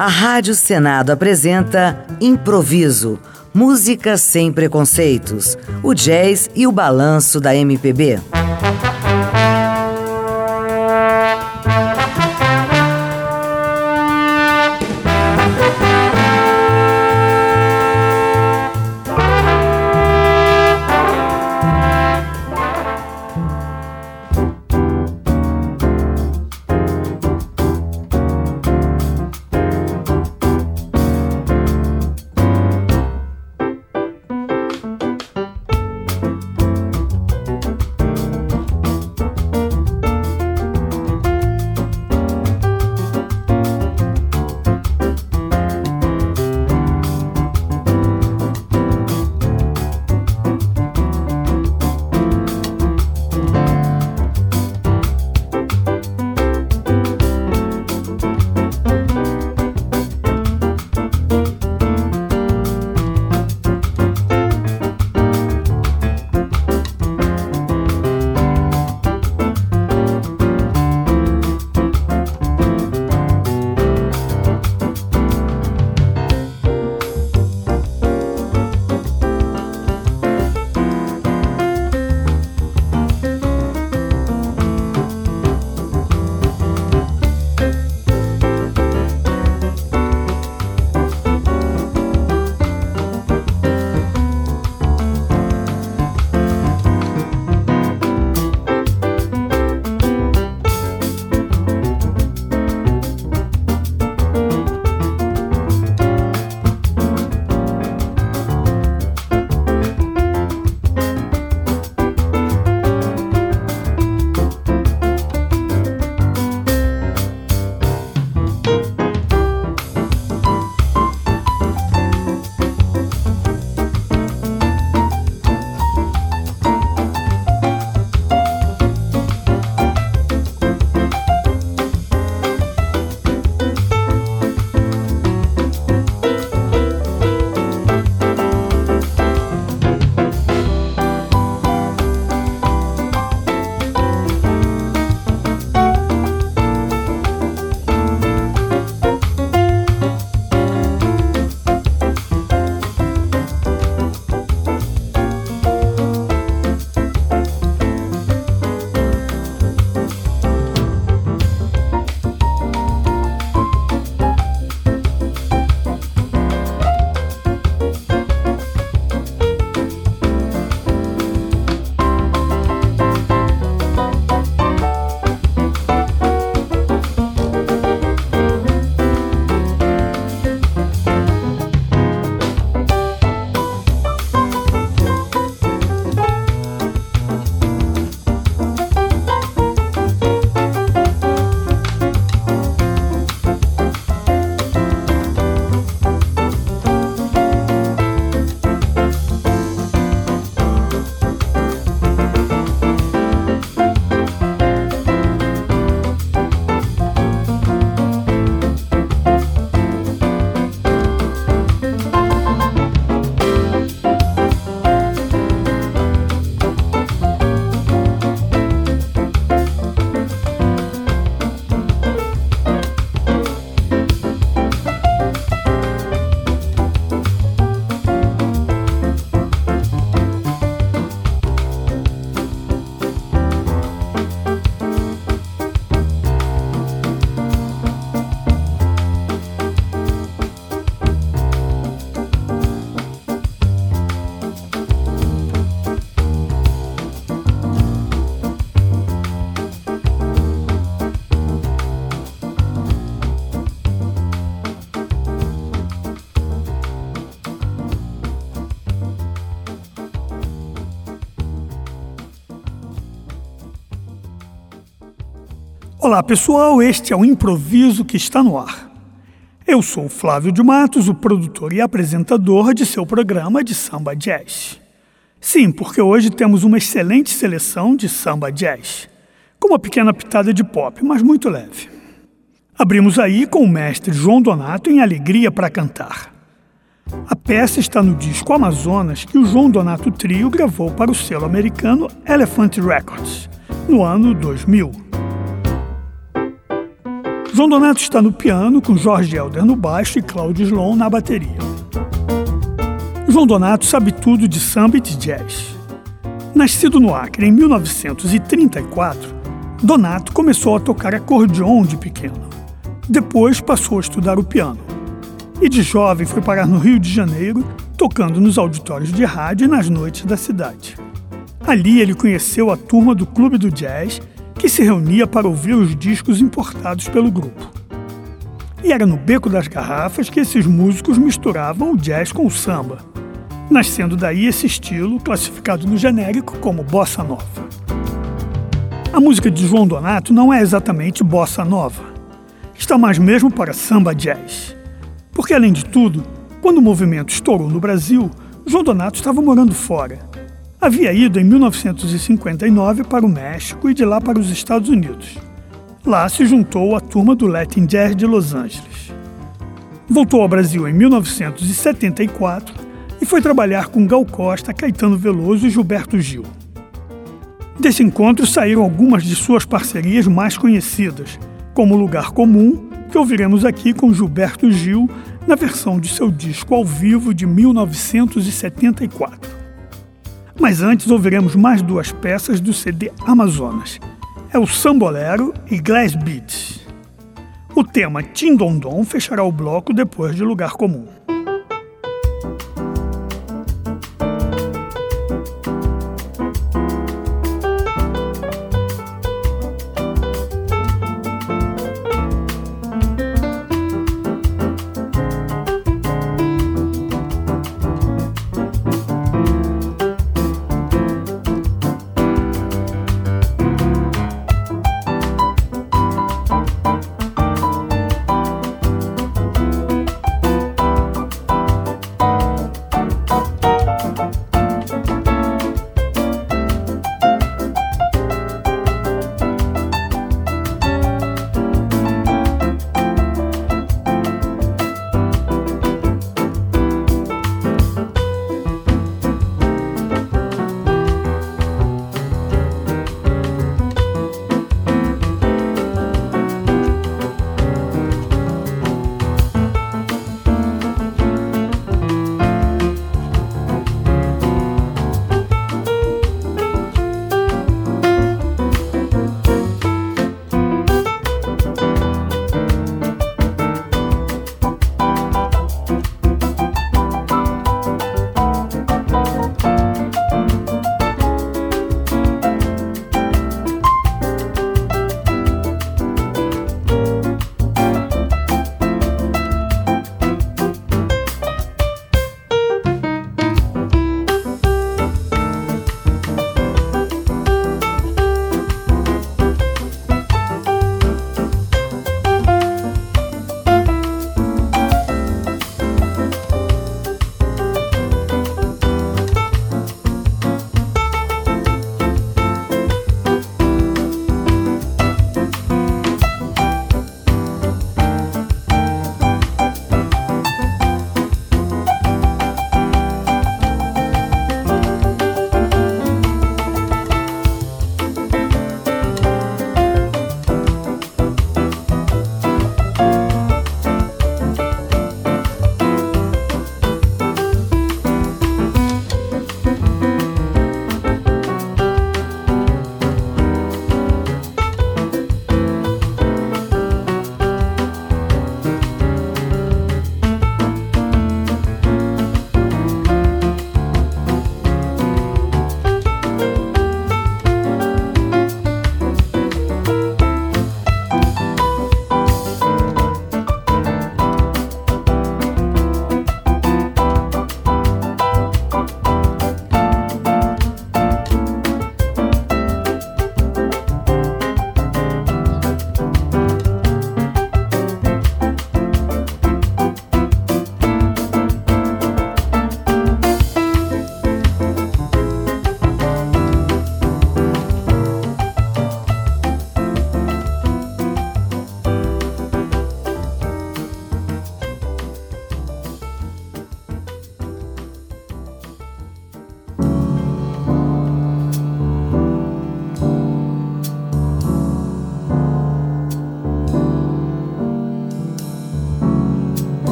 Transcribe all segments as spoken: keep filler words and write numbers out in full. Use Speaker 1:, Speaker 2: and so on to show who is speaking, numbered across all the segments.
Speaker 1: A Rádio Senado apresenta Improviso, música sem preconceitos, o jazz e o balanço da M P B.
Speaker 2: Olá pessoal, este é o Improviso que está no ar. Eu sou Flávio de Matos, o produtor e apresentador de seu programa de samba jazz. Sim, porque hoje temos uma excelente seleção de samba jazz, com uma pequena pitada de pop, mas muito leve. Abrimos aí com o mestre João Donato em Alegria para Cantar. A peça está no disco Amazonas que o João Donato Trio gravou para o selo americano Elephant Records, no ano dois mil. João Donato está no piano, com Jorge Helder no baixo e Cláudio Slon na bateria. João Donato sabe tudo de samba e de jazz. Nascido no Acre em mil novecentos e trinta e quatro, Donato começou a tocar acordeon de pequeno. Depois passou a estudar o piano. E de jovem foi parar no Rio de Janeiro, tocando nos auditórios de rádio e nas noites da cidade. Ali ele conheceu a turma do Clube do Jazz, que se reunia para ouvir os discos importados pelo grupo. E era no Beco das Garrafas que esses músicos misturavam o jazz com o samba, nascendo daí esse estilo classificado no genérico como bossa nova. A música de João Donato não é exatamente bossa nova, está mais mesmo para samba jazz. Porque, além de tudo, quando o movimento estourou no Brasil, João Donato estava morando fora. Havia ido em mil novecentos e cinquenta e nove para o México e de lá para os Estados Unidos. Lá se juntou à turma do Latin Jazz de Los Angeles. Voltou ao Brasil em mil novecentos e setenta e quatro e foi trabalhar com Gal Costa, Caetano Veloso e Gilberto Gil. Desse encontro saíram algumas de suas parcerias mais conhecidas, como Lugar Comum, que ouviremos aqui com Gilberto Gil na versão de seu disco ao vivo de mil novecentos e setenta e quatro. Mas antes ouviremos mais duas peças do C D Amazonas. É o Sambolero e Glass Beats. O tema Tindondon fechará o bloco depois de Lugar Comum.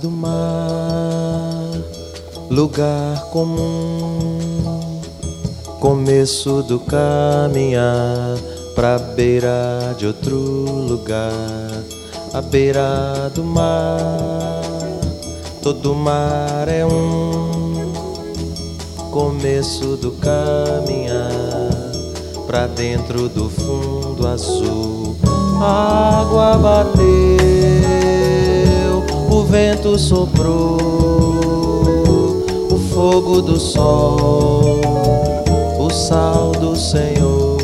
Speaker 3: do mar, lugar comum, começo do caminhar pra beira de outro lugar, à beira do mar, todo mar é um, começo do caminhar pra dentro do fundo azul. A água bateu, o vento soprou, o fogo do sol, o sal do Senhor.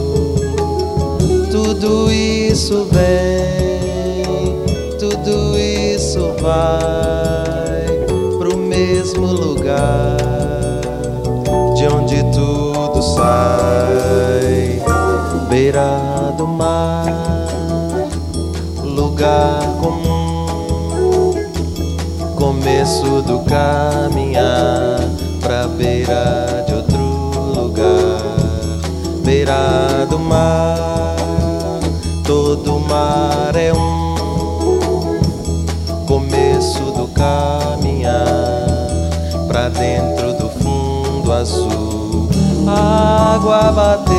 Speaker 3: Tudo isso vem, tudo isso vai pro mesmo lugar de onde tudo sai. Beira do mar, lugar comum, começo do caminhar pra beira de outro lugar. Beira do mar, todo mar é um, começo do caminhar pra dentro do fundo azul. A água bateu,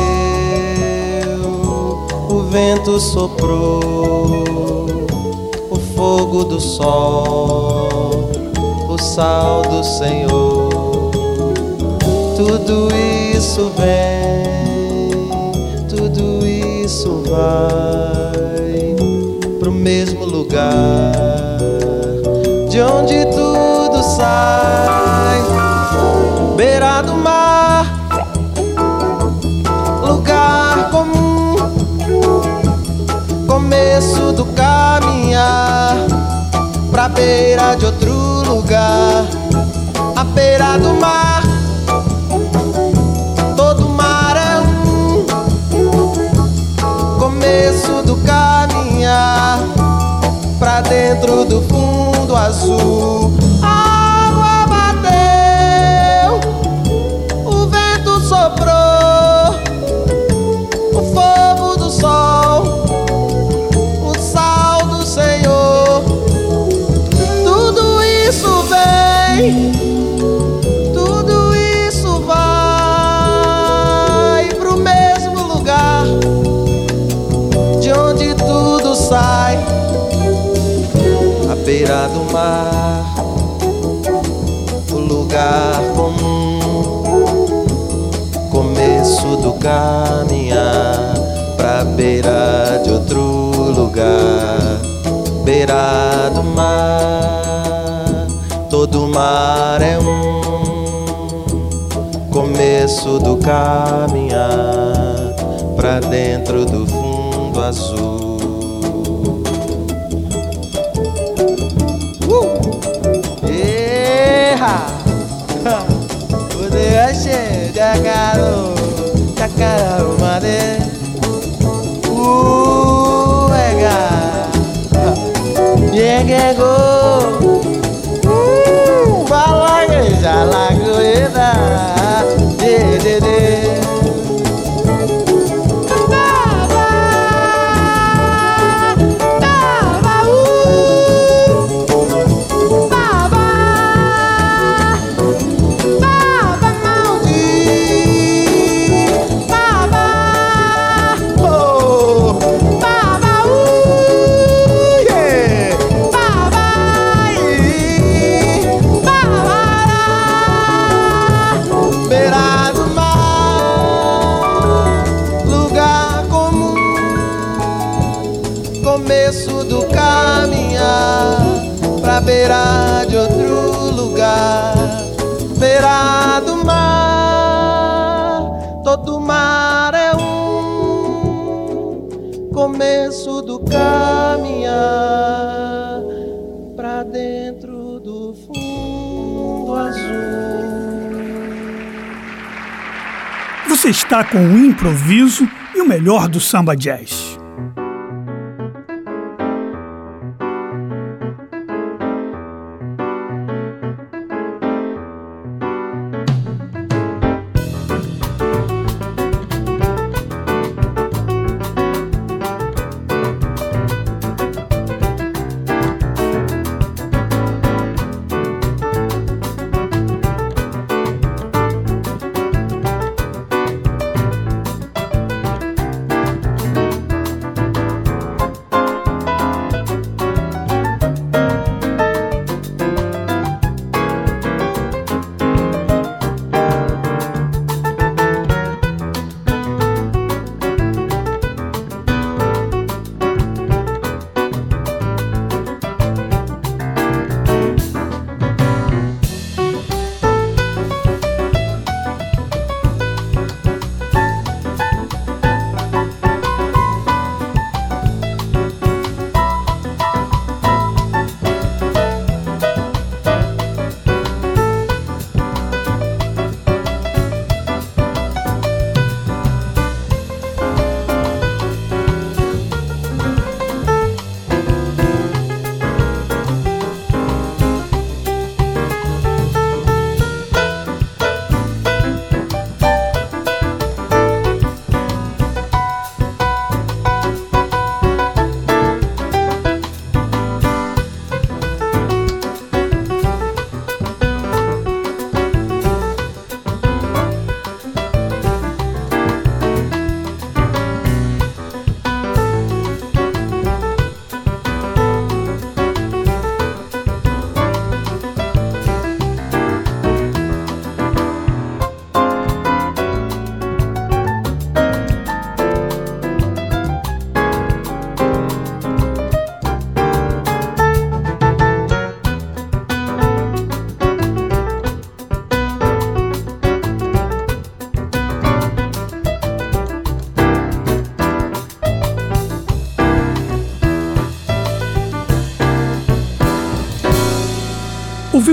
Speaker 3: o vento soprou, o fogo do sol, o sal do Senhor. Tudo isso vem, tudo isso vai pro mesmo lugar de onde tudo sai. Beira do mar, lugar comum, começo do caminhar pra beira de outro lugar, à beira do mar, todo mar é um, começo do caminhar pra dentro do fundo azul. A água bateu, o vento soprou, o fogo do sol, o sal do Senhor. Tudo isso vem, tudo isso vai pro mesmo lugar de onde tudo sai. À beira do mar, o lugar comum, começo do caminhar pra beira de outro lugar. Beira do mar, todo mar é um, começo do caminhar pra dentro do fundo azul. Udah sudah kalau cakar made, uh ega, yego, uh balai jalan goeda, de de de. Começo do caminhar pra beira de outro lugar. Beira do mar, todo mar é um, começo do caminhar pra dentro do fundo azul.
Speaker 2: Você está com o improviso e o melhor do samba jazz.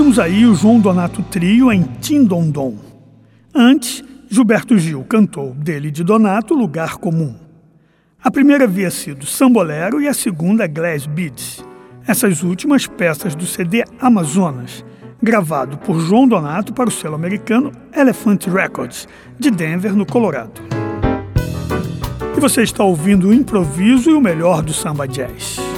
Speaker 2: Ouvimos aí o João Donato Trio em Tim-Dom-Dom. Antes, Gilberto Gil cantou dele de Donato Lugar Comum. A primeira havia sido Sambolero e a segunda Glass Beads. Essas últimas peças do C D Amazonas, gravado por João Donato para o selo americano Elephant Records, de Denver, no Colorado. E você está ouvindo o improviso e o melhor do samba jazz.